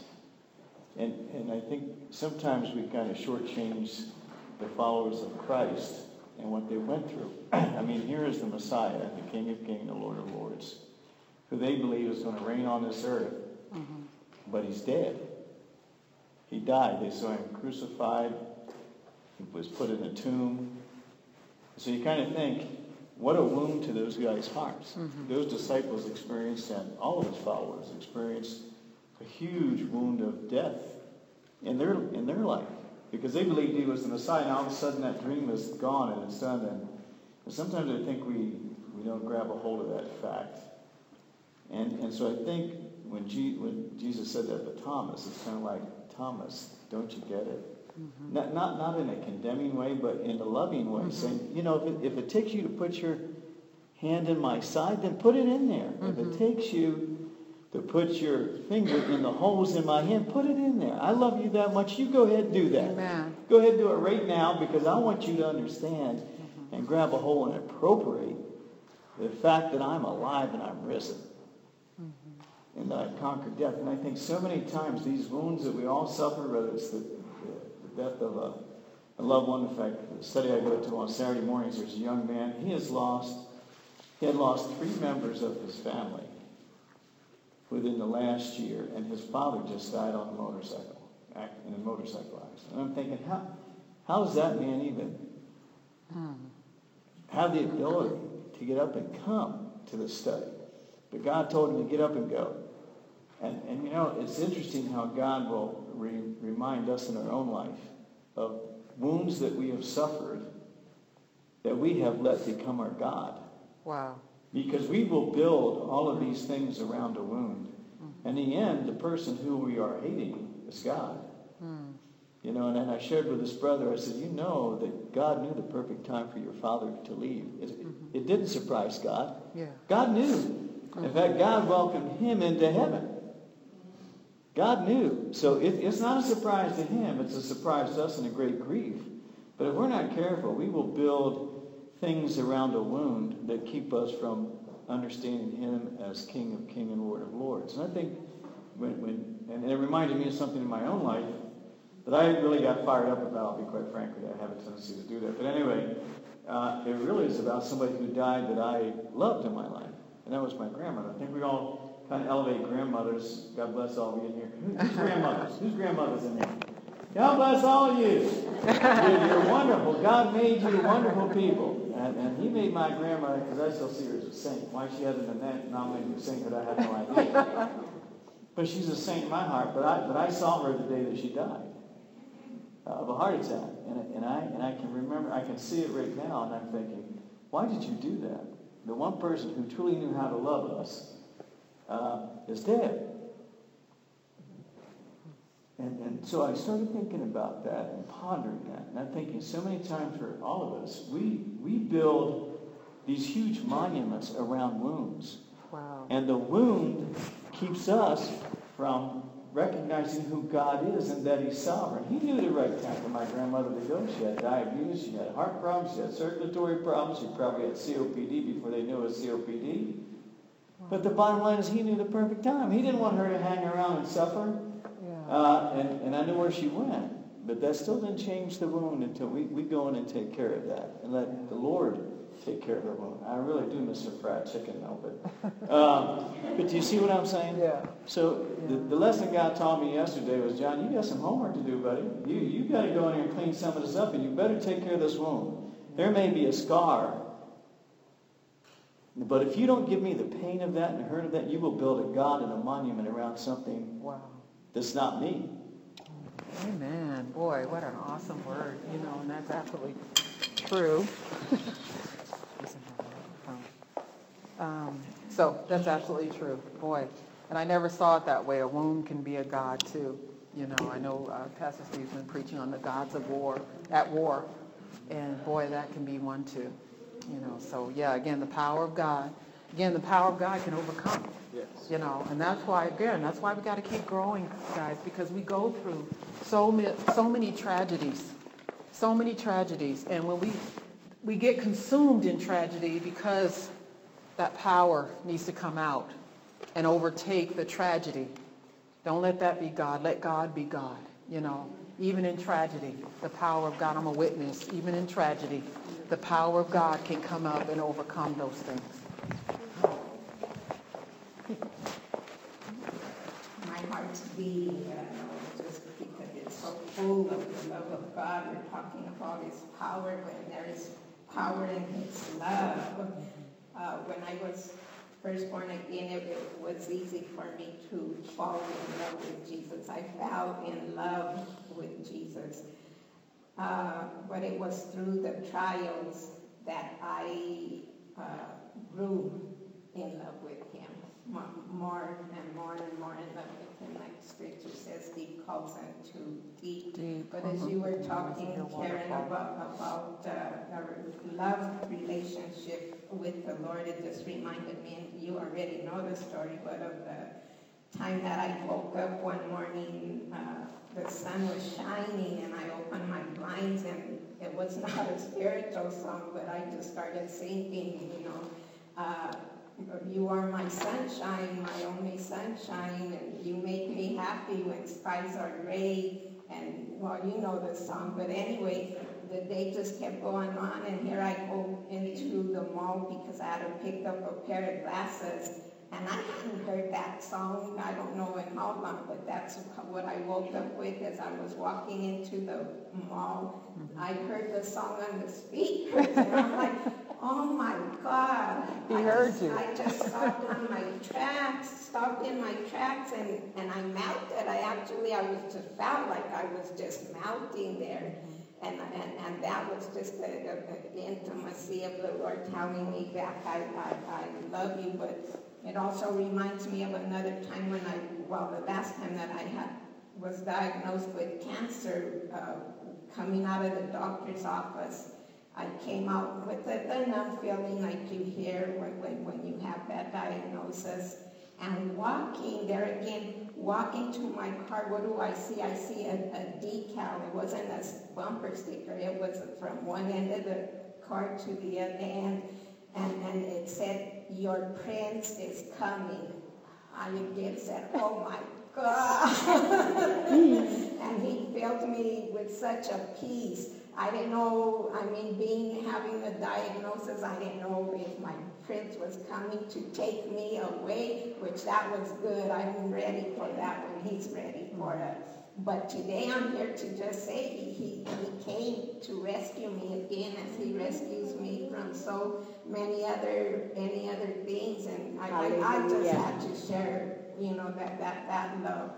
and I think sometimes we kind of shortchange the followers of Christ and what they went through. I mean, here is the Messiah, the King of Kings, the Lord of Lords, who they believe is going to reign on this earth. Mm-hmm. But he's dead. He died. They saw him crucified. He was put in a tomb. So you kind of think, what a wound to those guys' hearts. Mm-hmm. Those disciples experienced, and all of his followers experienced, a huge wound of death in their life. Because they believed he was the Messiah, and all of a sudden that dream is gone and it's done. And sometimes I think we don't grab a hold of that fact. And so I think when Jesus said that to Thomas, it's kind of like, Thomas, don't you get it? Mm-hmm. Not in a condemning way, but in a loving way. Mm-hmm. Saying, if it takes you to put your hand in my side, then put it in there. Mm-hmm. If it takes you to put your finger in the holes in my hand, put it in there. I love you that much. You go ahead and do that. Amen. Go ahead and do it right now, because I want you to understand and grab a hold and appropriate the fact that I'm alive and I'm risen. And that I've conquered death. And I think so many times these wounds that we all suffer, whether it's the death of a loved one. In fact, the study I go to on Saturday mornings, there's a young man. He had lost 3 members of his family within the last year, and his father just died on a motorcycle, in a motorcycle accident. And I'm thinking, how does that man even have the ability to get up and come to the study? But God told him to get up and go. And it's interesting how God will remind us in our own life of wounds that we have suffered that we have let become our God. Wow. Because we will build all of these things around a wound. Mm-hmm. And in the end, the person who we are hating is God. Mm. And then I shared with this brother, I said, that God knew the perfect time for your father to leave. It didn't surprise God. Yeah. God knew. Mm-hmm. In fact, God welcomed him into heaven. God knew. So it's not a surprise to him. It's a surprise to us and a great grief. But if we're not careful, we will build things around a wound that keep us from understanding him as King of Kings and Lord of Lords. And I think and it reminded me of something in my own life that I really got fired up about, to be quite frankly. I have a tendency to do that. But anyway, it really is about somebody who died that I loved in my life. And that was my grandmother. I think we all kind of elevate grandmothers. God bless all of you in here. Who's grandmothers? Who's grandmothers in here? God bless all of you. You're wonderful. God made you wonderful people. And he made my grandmother, because I still see her as a saint. Why she hasn't been nominated a sainthood, I have no idea. But she's a saint in my heart. But I saw her the day that she died of a heart attack. And I can remember, I can see it right now, and I'm thinking, why did you do that? The one person who truly knew how to love us is dead. And so I started thinking about that and pondering that. And I'm thinking so many times for all of us, we build these huge monuments around wounds. Wow. And the wound keeps us from recognizing who God is and that he's sovereign. He knew the right time for my grandmother to go. She had diabetes, she had heart problems, she had circulatory problems, she probably had COPD before they knew it was COPD. But the bottom line is he knew the perfect time. He didn't want her to hang around and suffer. And I knew where she went. But that still didn't change the wound until we go in and take care of that. And let the Lord take care of the wound. I really do miss her fried chicken now. But do you see what I'm saying? Yeah. So the lesson God taught me yesterday was, John, you got some homework to do, buddy. You got to go in here and clean some of this up. And you better take care of this wound. There may be a scar. But if you don't give me the pain of that and the hurt of that, you will build a God and a monument around something that's not me. Amen. Boy, what an awesome word. And that's absolutely true. So that's absolutely true. Boy, and I never saw it that way. A wound can be a God too. I know Pastor Steve's been preaching on the gods of war, at war. And boy, that can be one too. So yeah, again, the power of God. Again, the power of God can overcome. Yes. And that's why we got to keep growing, guys, because we go through so many tragedies. And when we get consumed in tragedy because that power needs to come out and overtake the tragedy. Don't let that be God. Let God be God. Even in tragedy, the power of God, I'm a witness, even in tragedy, the power of God can come up and overcome those things. My heart's beating, just because it's so full of the love of God. We're talking about his power, when there is power in his love. When I was first born again, it was easy for me to fall in love with Jesus. I fell in love with Jesus. But it was through the trials that I grew in love with him. More and more and more in love with him. Like Scripture says, deep calls unto deep. But as you were talking, Karen, about our love relationship with the Lord, it just reminded me, and you already know the story, but of the time that I woke up one morning, the sun was shining, and I opened my blinds, and it was not a spiritual song, but I just started singing, you are my sunshine, my only sunshine, and you make me happy when skies are gray. And, well, you know the song, but anyway, the day just kept going on, and here I go into the mall because I had to pick up a pair of glasses, and I hadn't heard that song, I don't know in how long, but that's what I woke up with as I was walking into the mall. I heard the song on the speakers, and I'm like, oh my God. He heard you. I just stopped in my tracks, and I mouthed. I was just felt like I was just mouthing there. And that was just the intimacy of the Lord telling me back, I love you. But it also reminds me of another time when the last time that I was diagnosed with cancer, coming out of the doctor's office. I came out with the numb feeling like you hear when you have that diagnosis. And walking to my car, what do I see? I see a decal. It wasn't a bumper sticker. It was from one end of the car to the other end. And it said, your prince is coming. I again said, oh my God. And he filled me with such a peace. I didn't know, having the diagnosis, I didn't know if my prince was coming to take me away, which that was good. I'm ready for that when he's ready for it. But today I'm here to just say he came to rescue me again, as he rescues me from so many other things. And I just had to share, that love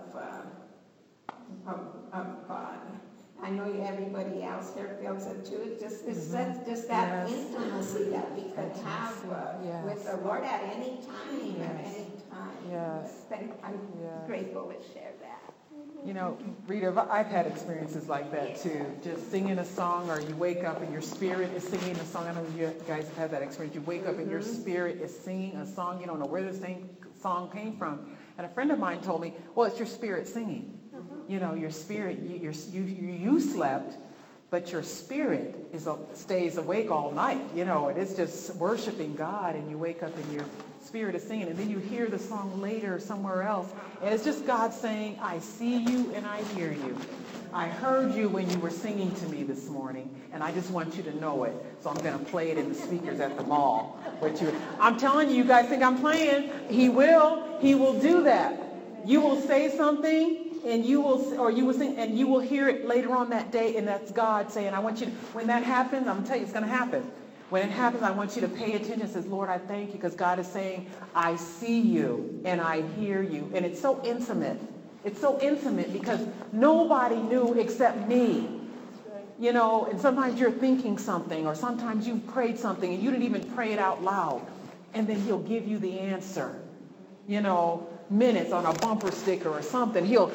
of God. I know everybody else here feels it too. It's just that intimacy that we could have with the Lord at any time. Yes. I'm grateful to share that. Rita, I've had experiences like that too. Just singing a song, or you wake up and your spirit is singing a song. I know you guys have had that experience. You wake up and your spirit is singing a song. You don't know where the song came from. And a friend of mine told me, well, it's your spirit singing. Your spirit, you slept, but your spirit stays awake all night. It is just worshiping God, and you wake up and your spirit is singing, and then you hear the song later somewhere else, and it's just God saying, I see you and I hear you. I heard you when you were singing to me this morning, and I just want you to know it. So I'm going to play it in the speakers at the mall. I'm telling you, you guys think I'm playing. He will do that. You will say something, and you will sing, and you will hear it later on that day, and that's God saying, I want you to, when that happens, I'm going to tell you, it's going to happen. When it happens, I want you to pay attention. It says, Lord, I thank you, because God is saying, I see you and I hear you. And it's so intimate. It's so intimate because nobody knew except me. And sometimes you're thinking something, or sometimes you prayed something and you didn't even pray it out loud. And then he'll give you the answer. Minutes on a bumper sticker or something. He's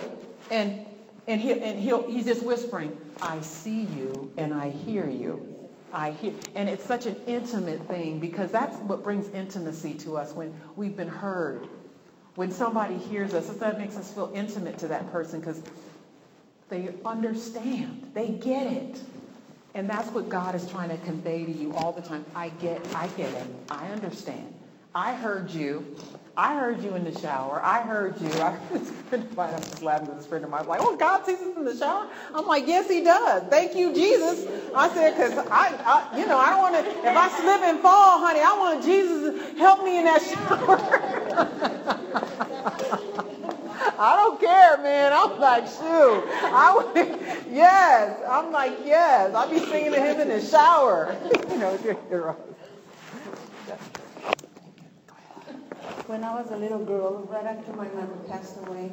just whispering, I see you and I hear you. And it's such an intimate thing, because that's what brings intimacy to us, when we've been heard. When somebody hears us, that makes us feel intimate to that person, because they understand. They get it. And that's what God is trying to convey to you all the time. I get it. I understand. I heard you in the shower. I heard you. I heard this friend of mine, I was laughing with this friend of mine. I'm like, oh, God sees us in the shower? I'm like, yes, he does. Thank you, Jesus. I said, because I don't want to, if I slip and fall, honey, I want Jesus to help me in that shower. I don't care, man. I'm like, shoot. Yes. I'm like, yes. I'll be singing to him in the shower. When I was a little girl, right after my mother passed away,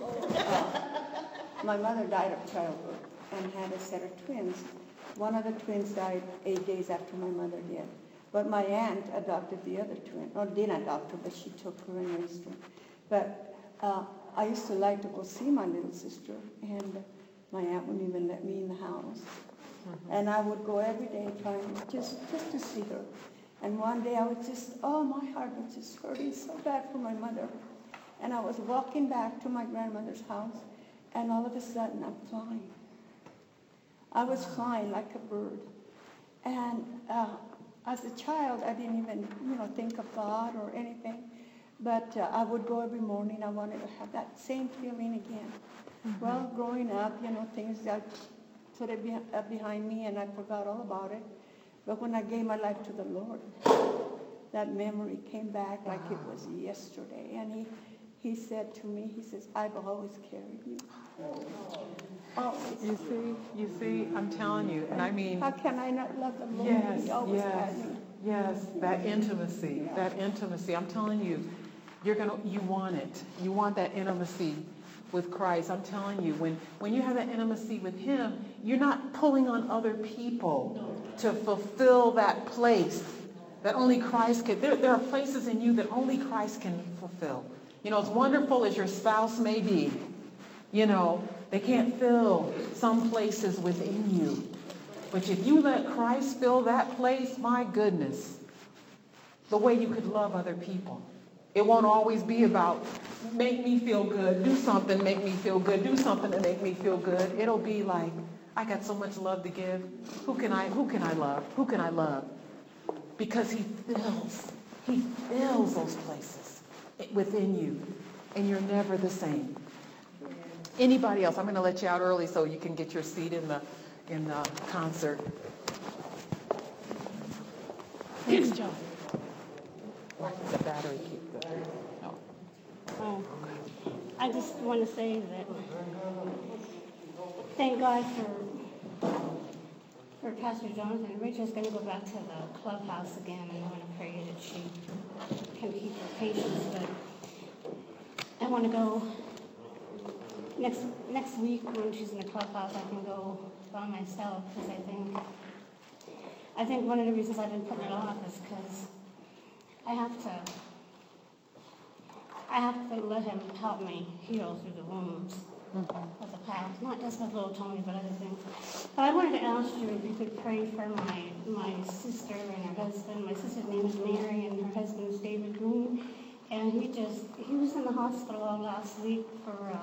my mother died of childbirth and had a set of twins. One of the twins died 8 days after my mother did. But my aunt adopted the other twin. Or didn't adopt her, but she took her and raised her. But I used to like to go see my little sister, and my aunt wouldn't even let me in the house. And I would go every day trying just to see her. And one day I was my heart was just hurting so bad for my mother. And I was walking back to my grandmother's house, and all of a sudden I'm flying. I was flying like a bird. And as a child, I didn't even, think of God or anything. But I would go every morning. I wanted to have that same feeling again. Well, growing up, things that put it behind me, and I forgot all about it. But when I gave my life to the Lord, that memory came back like it was yesterday. And he said to me, he says, I've always carried you. Always. You see, I'm telling you. And I mean, how can I not love the Lord? Yes, He always had me. Yes, that intimacy. I'm telling you, you want it. You want that intimacy with Christ. I'm telling you, when you have that intimacy with him, you're not pulling on other people to fulfill that place that only Christ can. There are places in you that only Christ can fulfill. As wonderful as your spouse may be, they can't fill some places within you. But if you let Christ fill that place, my goodness, the way you could love other people. It won't always be about make me feel good, do something, make me feel good, do something to make me feel good. It'll be like, I got so much love to give. Who can I love? Who can I love? Because he He fills those places within you, and you're never the same. Anybody else? I'm going to let you out early so you can get your seat in the concert. Thanks, John. The battery keep the. Oh, I just want to say that thank God for Pastor Jonathan. Rachel's going to go back to the clubhouse again, and I want to pray that she can keep her patience. But I want to go next week when she's in the clubhouse. I can go by myself because I think one of the reasons I've been putting it off is because I have to let him help me heal through the wounds of the past, not just with little Tony, but other things. But I wanted to ask you if you could pray for my sister and her husband. My sister's name is Mary, and her husband's David Green. And he was in the hospital all last week for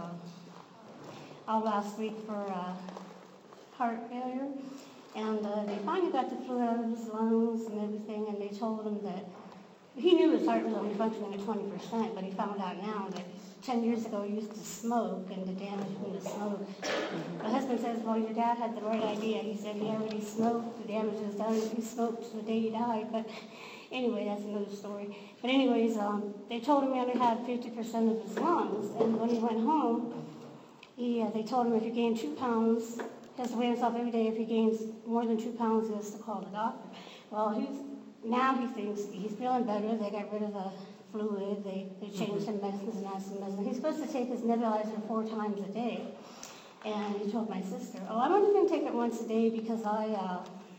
heart failure. And they finally got the fluid out of his lungs and everything, and they told him that he knew his heart was only functioning at 20%, but he found out now that 10 years ago he used to smoke and the damage from the smoke. My husband says, well, your dad had the right idea. He said he already smoked, the damage was done, he smoked to the day he died. But anyway, that's another story. But anyways, they told him he only had 50% of his lungs, and when he went home, they told him if you gain 2 pounds, he has to weigh himself every day. If he gains more than 2 pounds, he has to call the doctor. Well, now he thinks he's feeling better. They got rid of the fluid. They changed some medicines and added some medicine. He's supposed to take his nebulizer 4 times a day. And he told my sister, oh, I'm only going to take it once a day because I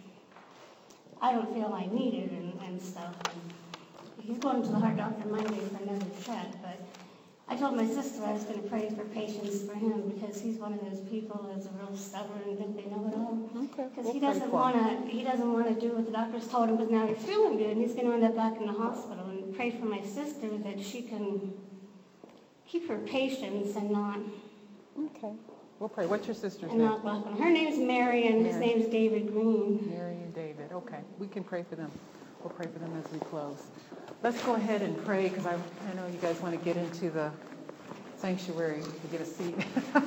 don't feel I need it and stuff. And he's going to the heart doctor Monday for another check. But I told my sister I was going to pray for patience for him because he's one of those people that's real stubborn and think they know it all. Okay. Because he doesn't want to do what the doctors told him because now he's feeling good and he's going to end up back in the hospital. And pray for my sister that she can keep her patience and not. Okay. We'll pray. What's your sister's And name? not block them. Her name's Mary and his name's David Green. Mary and David. Okay. We can pray for them. We'll pray for them as we close. Let's go ahead and pray because I know you guys want to get into the sanctuary to get a seat.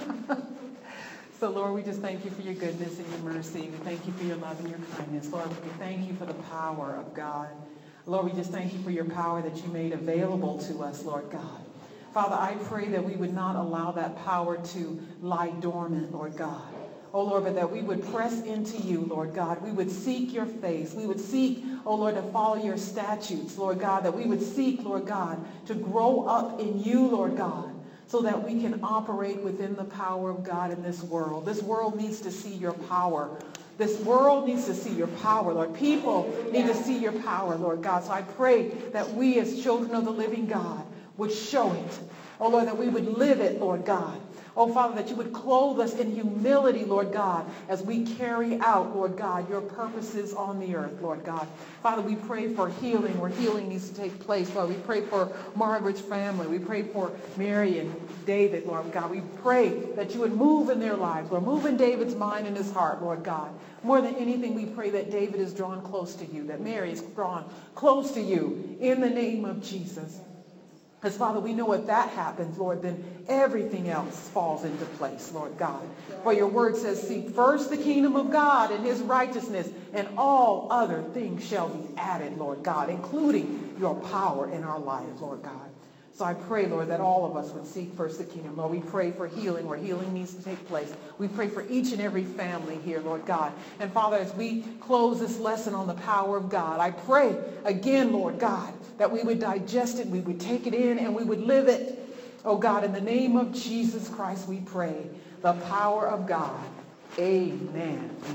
So, Lord, we just thank you for your goodness and your mercy. We thank you for your love and your kindness. Lord, we thank you for the power of God. Lord, we just thank you for your power that you made available to us, Lord God. Father, I pray that we would not allow that power to lie dormant, Lord God. Oh, Lord, but that we would press into you, Lord God. We would seek your face. We would seek, oh, Lord, to follow your statutes, Lord God. That we would seek, Lord God, to grow up in you, Lord God, so that we can operate within the power of God in this world. This world needs to see your power. This world needs to see your power, Lord. People need to see your power, Lord God. So I pray that we as children of the living God would show it. Oh, Lord, that we would live it, Lord God. Oh, Father, that you would clothe us in humility, Lord God, as we carry out, Lord God, your purposes on the earth, Lord God. Father, we pray for healing where healing needs to take place, Lord. We pray for Margaret's family. We pray for Mary and David, Lord God. We pray that you would move in their lives, Lord. Move in David's mind and his heart, Lord God. More than anything, we pray that David is drawn close to you, that Mary is drawn close to you in the name of Jesus. Because, Father, we know if that happens, Lord, then everything else falls into place, Lord God. For your word says, seek first the kingdom of God and his righteousness, and all other things shall be added, Lord God, including your power in our lives, Lord God. So I pray, Lord, that all of us would seek first the kingdom. Lord, we pray for healing where healing needs to take place. We pray for each and every family here, Lord God. And Father, as we close this lesson on the power of God, I pray again, Lord God, that we would digest it, we would take it in, and we would live it. Oh God, in the name of Jesus Christ, we pray. The power of God. Amen.